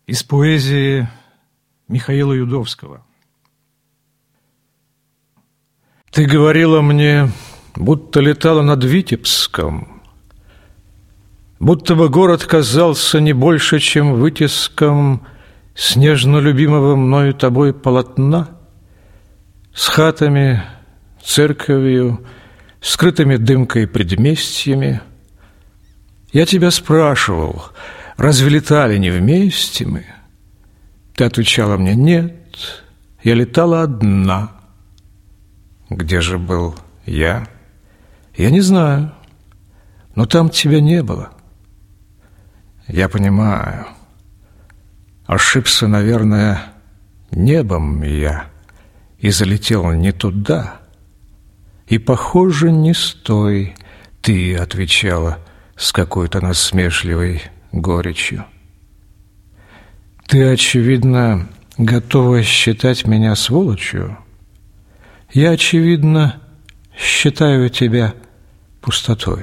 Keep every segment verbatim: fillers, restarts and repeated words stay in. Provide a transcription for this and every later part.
Из поэзии Михаила Юдовского. Ты говорила мне, будто летала над Витебском, будто бы город казался не больше, чем вытиском снежно любимого мною тобой полотна, с хатами, церковью, скрытыми дымкой предместьями. Я тебя спрашивал, разве летали не вместе мы? Ты отвечала мне: нет, я летала одна. Где же был я? Я не знаю, но там тебя не было. Я понимаю, ошибся, наверное, небом я и залетел не туда. И, похоже, не с той, ты отвечала с какой-то насмешливой горечью. Ты, очевидно, готова считать меня сволочью. Я, очевидно, считаю тебя пустотой.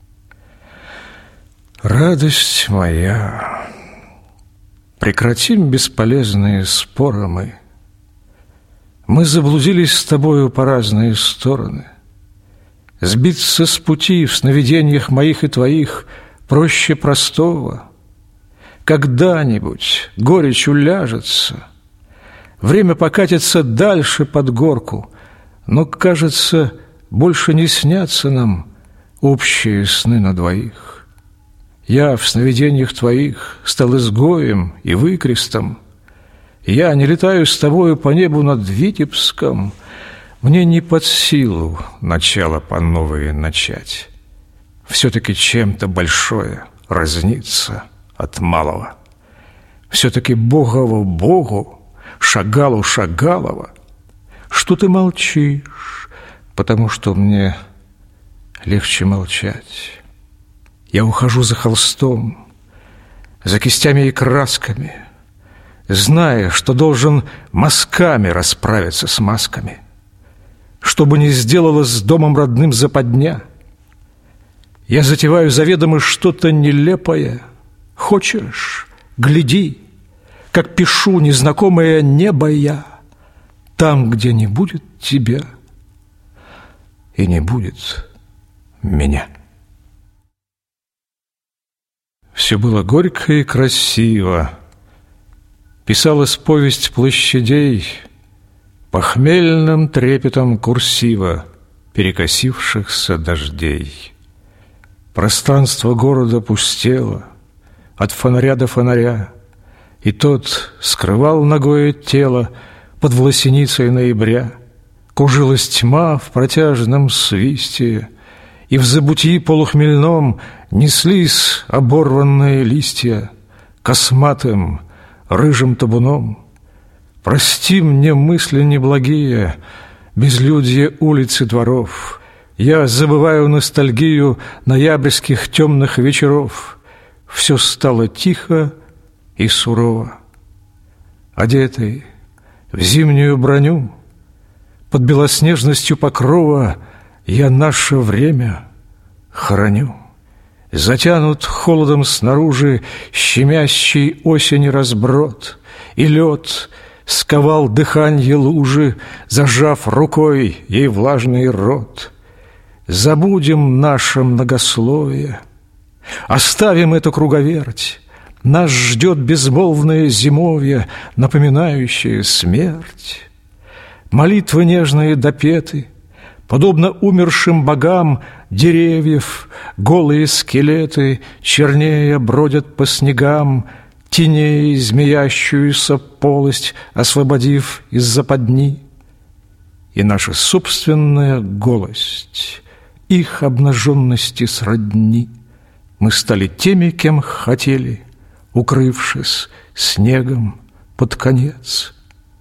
Радость моя, прекратим бесполезные споры мы. Мы заблудились с тобою по разные стороны. Сбиться с пути в сновидениях моих и твоих проще простого. Когда-нибудь горечь уляжется, время покатится дальше под горку, но, кажется, больше не снятся нам общие сны на двоих. Я в сновидениях твоих стал изгоем и выкрестом. Я не летаю с тобою по небу над Витебском. Мне не под силу начало по новой начать. Все-таки чем-то большое разнится от малого. Все-таки Богову Богу, Шагалу Шагалова. Что ты молчишь? Потому что мне легче молчать. Я ухожу за холстом, за кистями и красками, зная, что должен мазками расправиться с масками, чтобы не сделала с домом родным западня. Я затеваю заведомо что-то нелепое. Хочешь, гляди, как пишу незнакомое небо я, там, где не будет тебя и не будет меня. Все было горько и красиво. Писалась повесть площадей похмельным трепетом курсива перекосившихся дождей. Пространство города пустело от фонаря до фонаря, и тот скрывал нагое тело под власеницей ноября. Кружилась тьма в протяжном свисте, и в забытии полухмельном неслись оборванные листья косматым рыжим табуном. Прости мне мысли неблагие, безлюдье улиц и дворов. Я забываю ностальгию ноябрьских темных вечеров. Все стало тихо и сурово. Одетый в зимнюю броню, под белоснежностью покрова, я наше время храню. Затянут холодом снаружи щемящий осени разброд, и лед сковал дыханье лужи, зажав рукой ей влажный рот. Забудем наше многословие, оставим эту круговерть. Нас ждет безмолвное зимовье, напоминающее смерть. Молитвы нежные допеты, подобно умершим богам деревьев, голые скелеты чернее бродят по снегам, теней змеящуюся полость освободив из западни. И наша собственная голость их обнаженности сродни. Мы стали теми, кем хотели, укрывшись снегом под конец,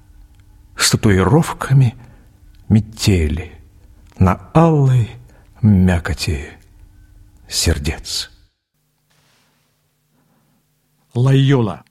с татуировками метели на алой мякоти сердец. Лайола.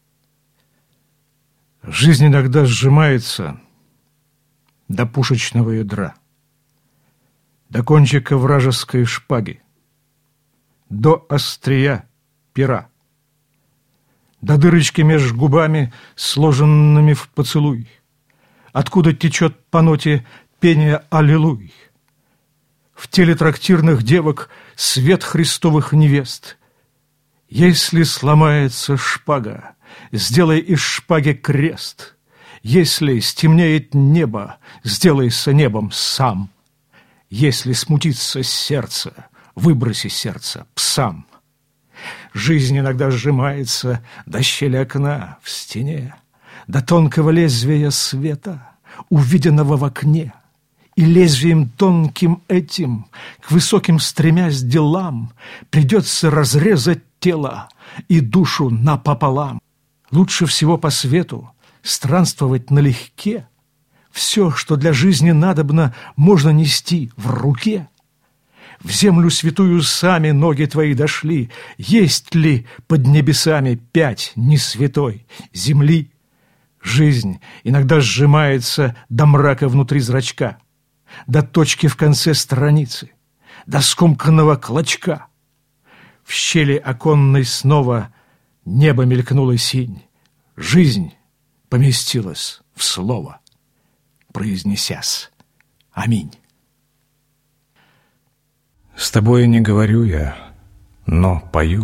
Жизнь иногда сжимается до пушечного ядра, до кончика вражеской шпаги, до острия пера. до дырочки меж губами, сложенными в поцелуй, откуда течет по ноте пение «Аллилуй». В теле трактирных девок свет христовых невест. Если сломается шпага, сделай из шпаги крест. Если стемнеет небо, сделайся небом сам. Если смутится сердце, выброси сердце псам. Жизнь иногда сжимается до щели окна в стене, до тонкого лезвия света, увиденного в окне. И лезвием тонким этим, к высоким стремясь делам, придется разрезать тело и душу напополам. Лучше всего по свету странствовать налегке. Все, что для жизни надобно, можно нести в руке. В землю святую сами ноги твои дошли. Есть ли под небесами пять несвятой земли? Жизнь иногда сжимается до мрака внутри зрачка, до точки в конце страницы, до скомканного клочка. В щели оконной снова небо мелькнуло синь. Жизнь поместилась в слово, произнесясь «Аминь». С тобой не говорю я, но пою,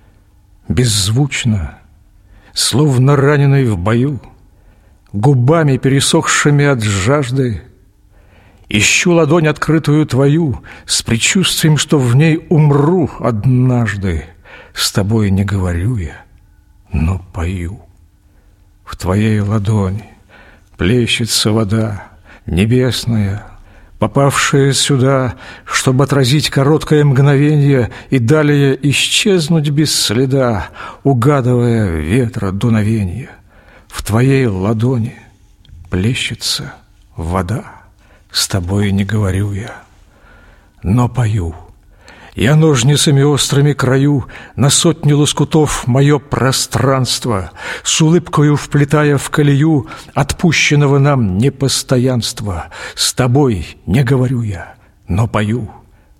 беззвучно, словно раненый в бою, губами, пересохшими от жажды, ищу ладонь открытую твою с предчувствием, что в ней умру однажды. С тобой не говорю я, но пою. В твоей ладони плещется вода небесная, попавшая сюда, чтобы отразить короткое мгновенье и далее исчезнуть без следа, угадывая ветра дуновенье. В твоей ладони плещется вода. С тобой не говорю я, но пою. Я ножницами острыми краю на сотни лоскутов мое пространство, с улыбкою вплетая в колею отпущенного нам непостоянства. С тобой не говорю я, но пою.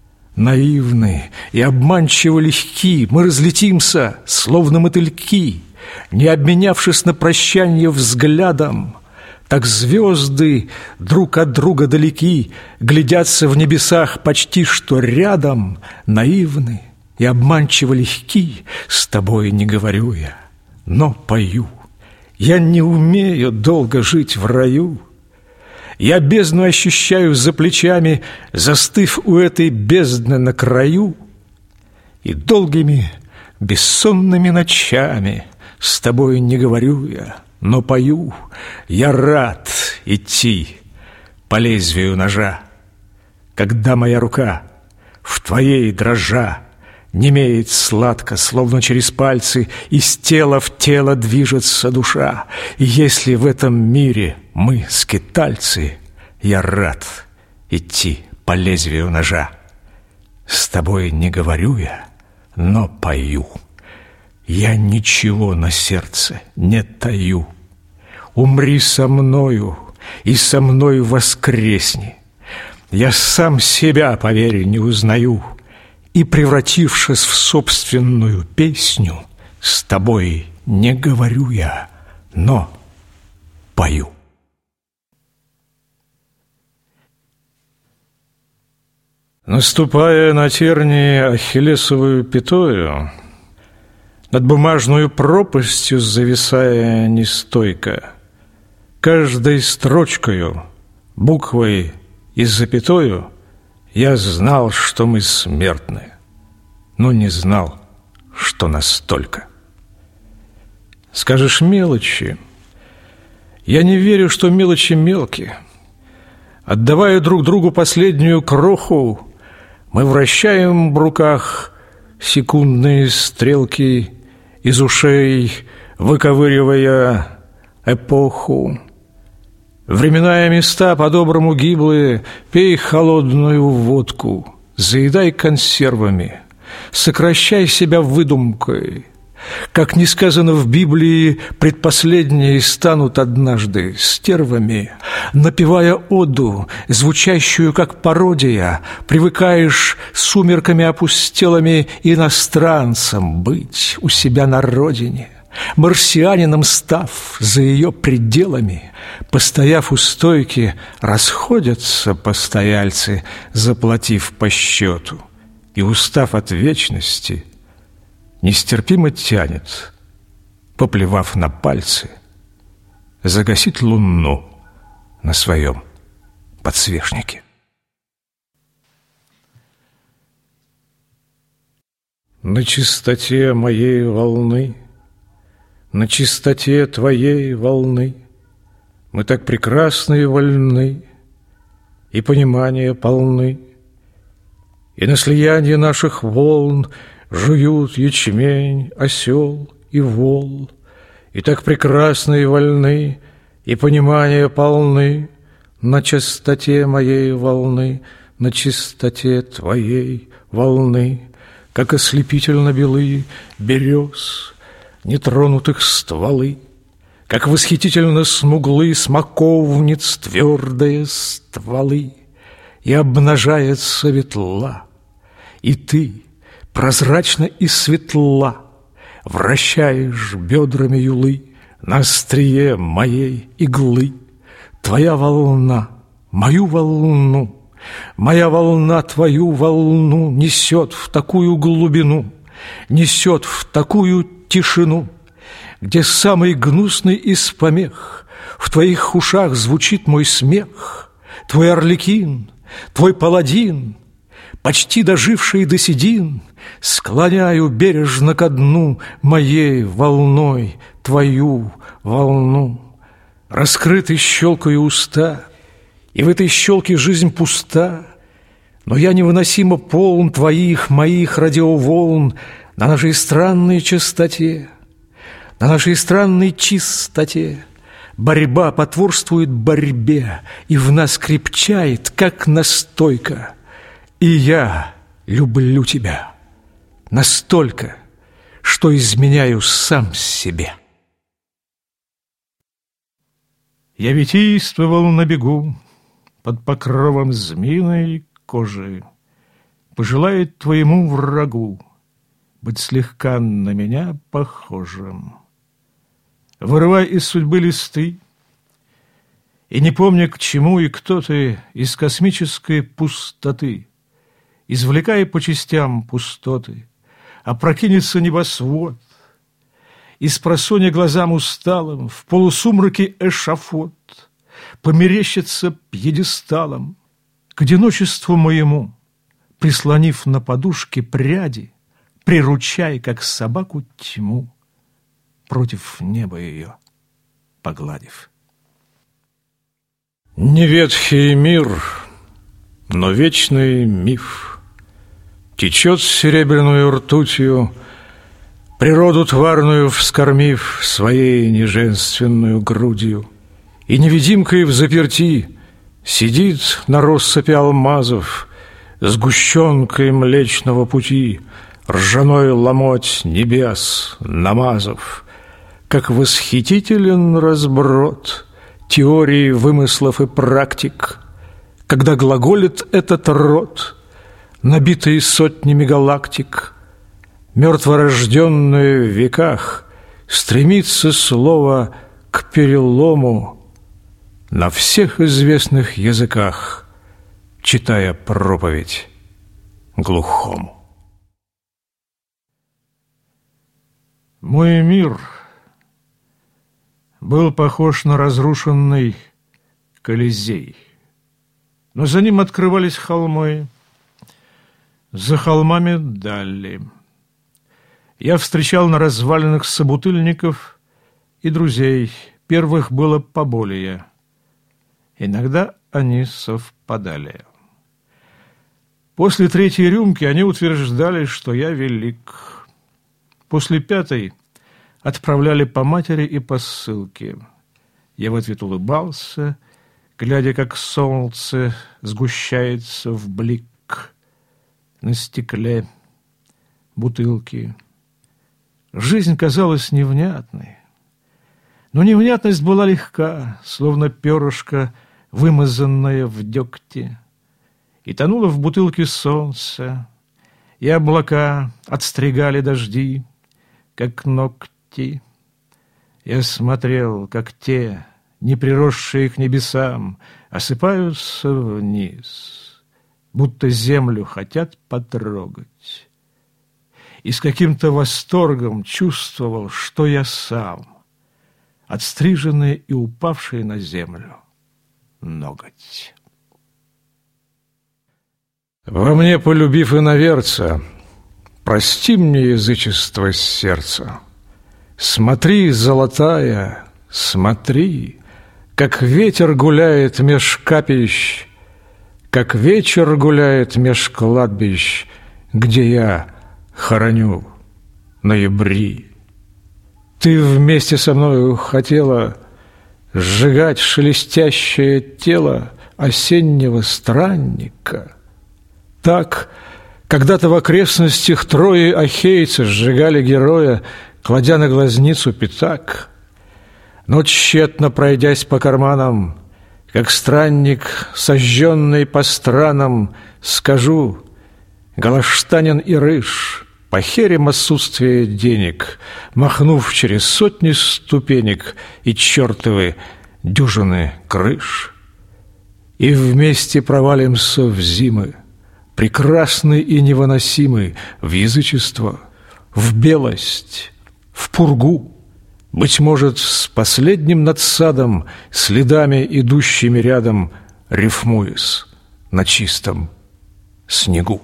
Наивны и обманчиво легки мы разлетимся, словно мотыльки, не обменявшись на прощанье взглядом. Так звезды друг от друга далеки, глядятся в небесах почти что рядом, наивны и обманчиво легки. С тобой не говорю я, но пою. Я не умею долго жить в раю. Я бездну ощущаю за плечами, застыв у этой бездны на краю. И долгими бессонными ночами с тобой не говорю я, но пою. Я рад идти по лезвию ножа, когда моя рука в твоей дрожа немеет сладко, словно через пальцы из тела в тело движется душа. И если в этом мире мы скитальцы, я рад идти по лезвию ножа. С тобой не говорю я, но пою. Я ничего на сердце не таю. Умри со мною и со мной воскресни. Я сам себя, поверь, не узнаю. И, превратившись в собственную песню, с тобой не говорю я, но пою. Наступая на тернии ахиллесовую пятою, над бумажную пропастью зависая нестойко, каждой строчкою, буквой и запятою я знал, что мы смертны, но не знал, что настолько. Скажешь мелочи, я не верю, что мелочи мелкие. Отдавая друг другу последнюю кроху, мы вращаем в руках секундные стрелки, из ушей выковыривая эпоху. Времена и места по-доброму гиблые, пей холодную водку, заедай консервами, сокращай себя выдумкой. Как не сказано в Библии, предпоследние станут однажды стервами. Напевая оду, звучащую как пародия, привыкаешь сумерками опустелыми иностранцем быть у себя на родине. Марсианином став за ее пределами, постояв у стойки, расходятся постояльцы, заплатив по счету, и, устав от вечности, нестерпимо тянет, поплевав на пальцы, загасить луну на своем подсвечнике. На чистоте моей волны, на чистоте твоей волны мы так прекрасны и вольны, и понимания полны, и на слияние наших волн жуют ячмень, осел и вол, и так прекрасны и вольны, и понимания полны на чистоте моей волны, на чистоте твоей волны. Как ослепительно белы берез, нетронутых стволы, как восхитительно смуглы смоковниц твердые стволы, и обнажается ветла, и ты, прозрачно и светла, вращаешь бедрами юлы на острие моей иглы. Твоя волна мою волну, моя волна твою волну несет в такую глубину, несет в такую тишину, где самый гнусный из помех в твоих ушах звучит мой смех, твой арлекин, твой паладин, почти доживший до седин, склоняю бережно ко дну моей волной твою волну. Раскрыты щелкаю уста, и в этой щелке жизнь пуста, но я невыносимо полн твоих, моих радиоволн на нашей странной чистоте, на нашей странной чистоте. Борьба потворствует борьбе, и в нас крепчает, как настойка. И я люблю тебя настолько, что изменяю сам себе. Я витийствовал на бегу под покровом змеиной кожи. Пожелает твоему врагу быть слегка на меня похожим. Вырывай из судьбы листы, и не помня, к чему и кто ты, из космической пустоты, извлекая по частям пустоты, опрокинется небосвод, и спросонья глазам усталым в полусумраке эшафот померещится пьедесталом к одиночеству моему, прислонив на подушке пряди, приручай, как собаку, тьму, против неба ее погладив. Не ветхий мир, но вечный миф течет серебряную ртутью, природу тварную вскормив своей неженственную грудью, и невидимкой взаперти сидит на россыпи алмазов сгущенкой Млечного Пути, ржаной ломоть небес намазав. Как восхитителен разброд теории, вымыслов и практик, когда глаголит этот род, набитый сотнями галактик. Мертворожденное в веках стремится слово к перелому на всех известных языках, читая проповедь глухому. Мой мир был похож на разрушенный Колизей, но за ним открывались холмы, за холмами дали. Я встречал на развалинах собутыльников и друзей, первых было поболее. Иногда они совпадали. После третьей рюмки они утверждали, что я велик. После пятой отправляли по матери и по ссылке. Я в ответ улыбался, глядя, как солнце сгущается в блик на стекле бутылки. Жизнь казалась невнятной, но невнятность была легка, словно перышко, вымазанное в дегте, и тонуло в бутылке солнце, и облака отстригали дожди, как ногти Я смотрел, как те, не приросшие к небесам, осыпаются вниз, будто землю хотят потрогать. И с каким-то восторгом чувствовал, что я сам, отстриженный и упавший на землю ноготь. Во мне, полюбив иноверца, прости мне язычество сердца. Смотри, золотая, смотри, как ветер гуляет меж капищ, как вечер гуляет меж кладбищ, где я хороню ноябри. Ты вместе со мною хотела сжигать шелестящее тело осеннего странника. Так когда-то в окрестностях Трои ахейцы сжигали героя, кладя на глазницу пятак. Но тщетно пройдясь по карманам, как странник, сожженный по странам, скажу: Галаштанин и Рыж, похерим отсутствие денег, махнув через сотни ступенек и чертовы дюжины крыш. И вместе провалимся в зимы, прекрасный и невыносимый, в язычество, в белость, в пургу, быть может, с последним надсадом, следами, идущими рядом, рифмуясь на чистом снегу.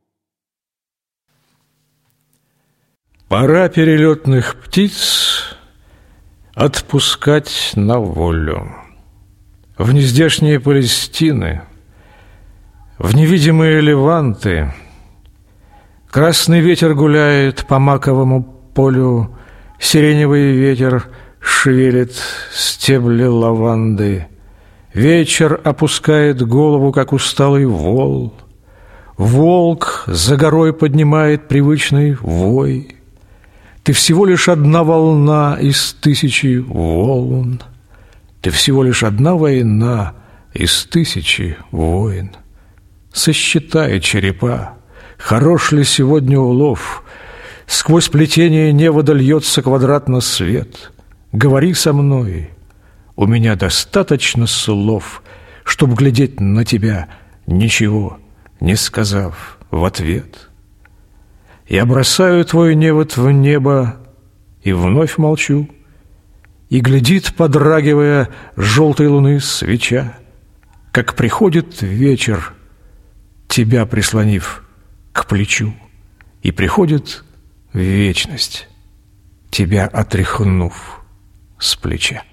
Пора перелетных птиц отпускать на волю в нездешние Палестины, в невидимые Леванты. Красный ветер гуляет по маковому полю, сиреневый ветер шевелит стебли лаванды. Вечер опускает голову, как усталый вол. Волк за горой поднимает привычный вой. Ты всего лишь одна волна из тысячи волн. Ты всего лишь одна война из тысячи войн. Сосчитай черепа, хорош ли сегодня улов. Сквозь плетение невода льется квадратно свет. Говори со мной, у меня достаточно слов, чтоб глядеть на тебя, ничего не сказав в ответ. Я бросаю твой невод в небо и вновь молчу, и глядит, подрагивая желтой луны свеча, как приходит вечер, тебя прислонив к плечу, и приходит вечность, тебя отряхнув с плеча.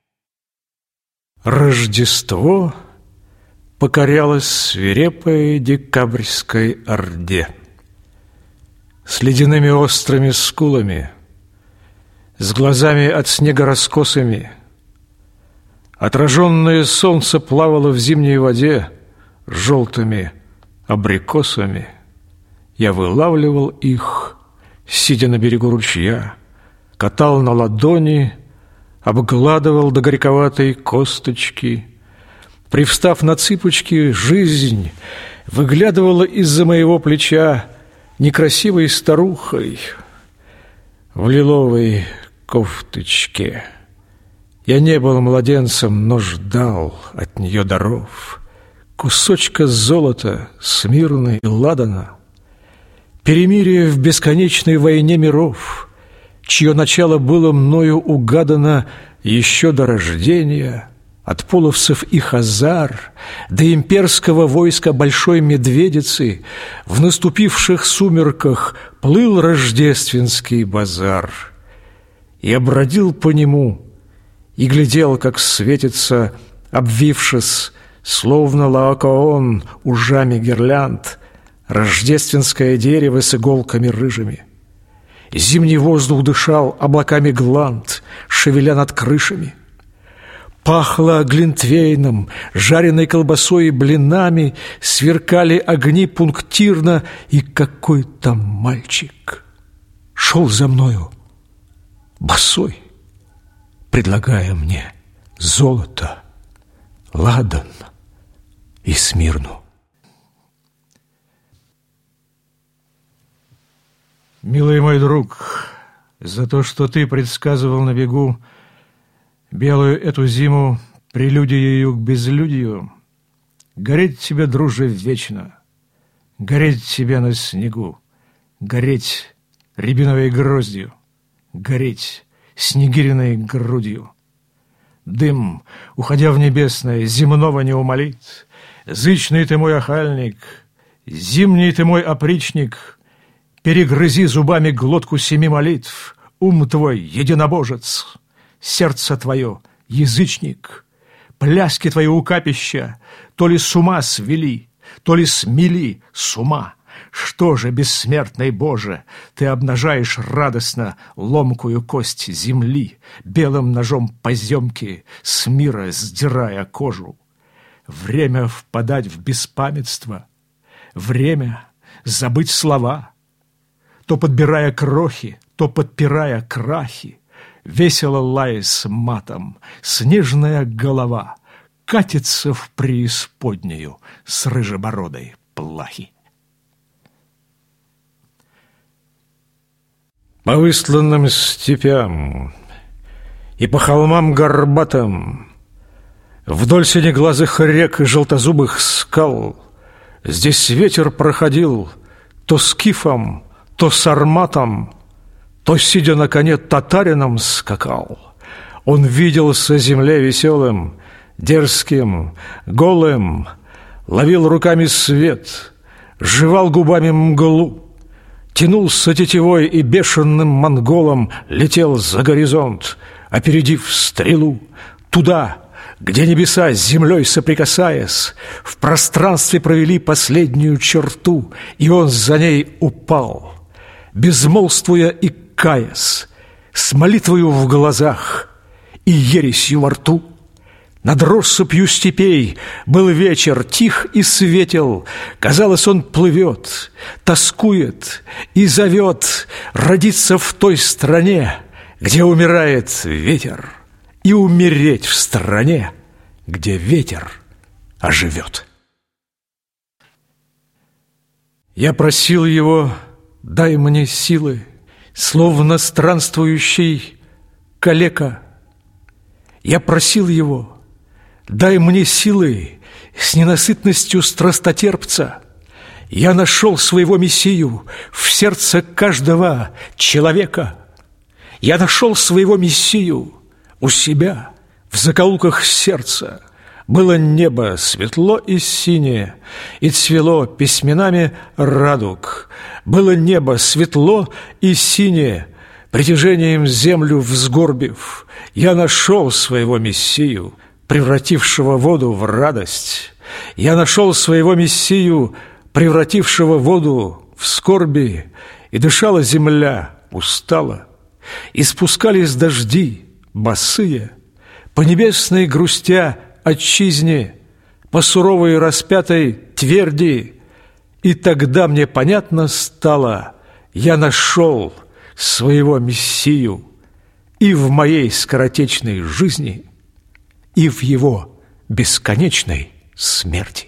Рождество покорялось свирепой декабрьской орде. С ледяными острыми скулами, с глазами от снега раскосыми. Отраженное солнце плавало в зимней воде желтыми абрикосами. Я вылавливал их, сидя на берегу ручья, катал на ладони, обгладывал до горьковатой косточки. Привстав на цыпочки, жизнь выглядывала из-за моего плеча некрасивой старухой в лиловой кофточке. Я не был младенцем, но ждал от нее даров, кусочка золота, Смирны и Ладана, перемирие в бесконечной войне миров, чье начало было мною угадано еще до рождения. От половцев и хазар до имперского войска Большой Медведицы в наступивших сумерках плыл рождественский базар. Я бродил по нему и глядел, как светится, обвившись, словно лаокоон ужами гирлянд, рождественское дерево с иголками рыжими. Зимний воздух дышал облаками гланд, шевеля над крышами. Пахло глинтвейном, жареной колбасой и блинами, сверкали огни пунктирно, и какой-то мальчик шел за мною босой, предлагая мне золото, ладан и Смирну. Милый мой друг, за то, что ты предсказывал на бегу Белую эту зиму, прелюдию к безлюдию, гореть тебе, друже, вечно, гореть тебе на снегу, гореть рябиновой гроздью, гореть снегириной грудью. Дым, уходя в небесное, земного не умолит. Зычный ты мой охальник, зимний ты мой опричник, перегрызи зубами глотку семи молитв. Ум твой единобожец, сердце твое язычник, пляски твои у капища то ли с ума свели, то ли смели с ума. Что же, бессмертный Боже, ты обнажаешь радостно ломкую кость земли, белым ножом поземки с мира сдирая кожу? Время впадать в беспамятство, время забыть слова, то подбирая крохи, то подпирая крахи, весело лаясь матом, снежная голова катится в преисподнюю с рыжебородой плахи. По высланным степям и по холмам горбатым, вдоль синеглазых рек и желтозубых скал, здесь ветер проходил то скифом, то сарматом, то, сидя на коне, татарином скакал. Он виделся земле веселым, дерзким, голым, ловил руками свет, жевал губами мглу, тянулся тетивой и бешеным монголом летел за горизонт, опередив стрелу, туда, где небеса с землей соприкасаясь, в пространстве провели последнюю черту, и он за ней упал, безмолвствуя и каясь, с молитвою в глазах и ересью во рту. Над россыпью степей был вечер, тих и светел. Казалось, он плывет, тоскует и зовет родиться в той стране, где умирает ветер, и умереть в стране, где ветер оживет. Я просил его: дай мне силы, словно странствующий калека. Я просил его: дай мне силы с ненасытностью страстотерпца. Я нашел своего мессию в сердце каждого человека. Я нашел своего мессию у себя в закоулках сердца. Было небо светло и синее, и цвело письменами радуг. Было небо светло и синее, притяжением землю взгорбив. Я нашел своего мессию, превратившего воду в радость. Я нашел своего мессию, превратившего воду в скорби, и дышала земля устала, и спускались дожди босые по небесной грустя отчизне, по суровой распятой тверди. И тогда мне понятно стало: я нашел своего мессию и в моей скоротечной жизни, и в его бесконечной смерти.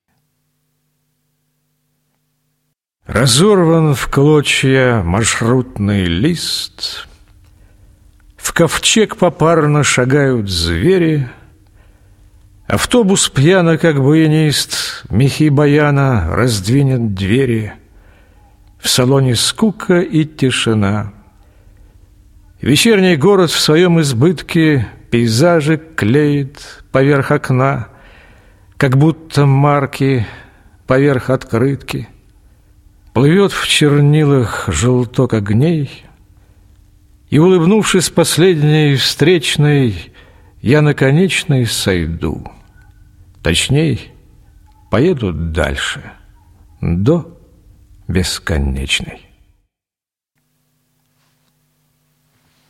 Разорван в клочья маршрутный лист, в ковчег попарно шагают звери, автобус пьяно, как баянист, мехи баяна раздвинет двери, в салоне скука и тишина. Вечерний город в своем избытке пейзажи клеит поверх окна, как будто марки поверх открытки. Плывет в чернилах желток огней, и, улыбнувшись последней встречной, я на конечной сойду. Точней, поеду дальше, до бесконечной.